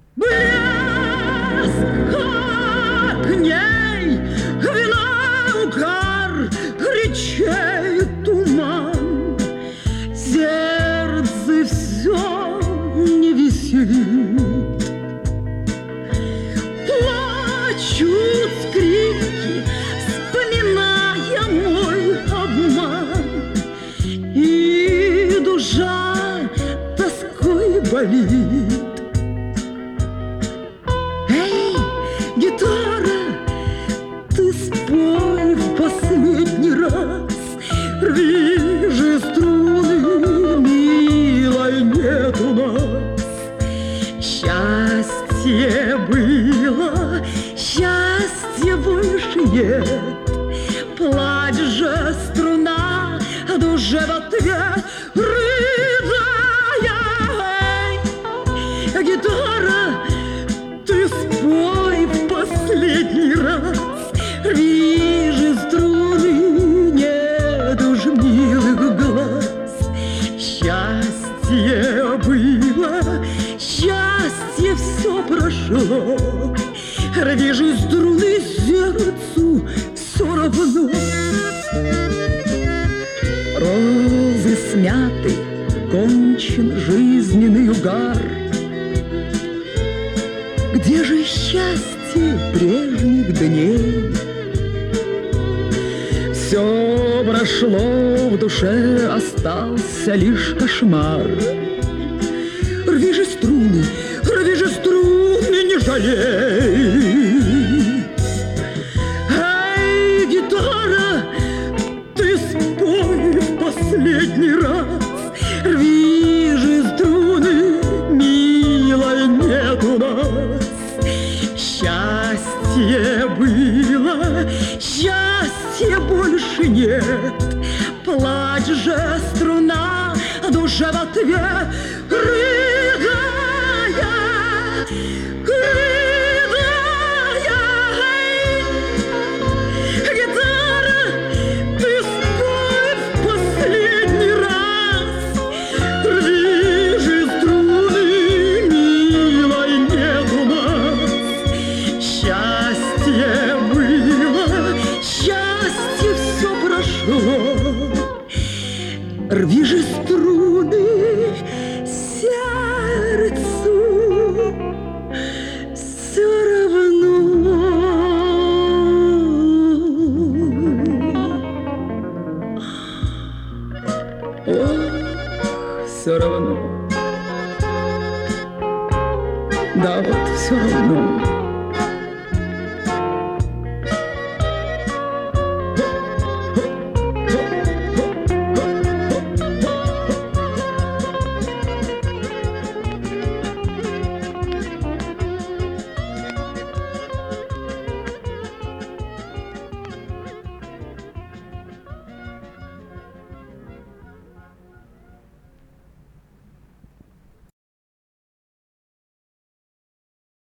Блеск, как ней, вина угар, речей туман, сердце все не висит. Плачут скрипки, вспоминая мой обман, и душа тоской болит. Эй, гитара, ты спой в последний раз, рви же струны, милой, нет у нас. Счастье было, счастья больше нет. Плачь же, струна, душе в ответ рыдая. Эй, гитара, ты спой в последний раз, рви же струны, нет уж милых глаз. Счастье было, счастье все прошло, рви же струны, сердцу все равно. Розы смяты, кончен жизненный угар. Где же счастье прежних дней? Все прошло, в душе остался лишь кошмар. Рви же струны, не жалей. Эй, гитара, ты спой в последний раз, рви же струны, милая, нет у нас. Счастье было, счастья больше нет. Плачь же, струна, душа в ответ рыдая. Гитара, ты спой в последний раз, рви же струны, милой, нет у нас. Счастье было, счастье все прошло, рви же струны, сердцу все равно. Ох, все равно. Да вот все равно.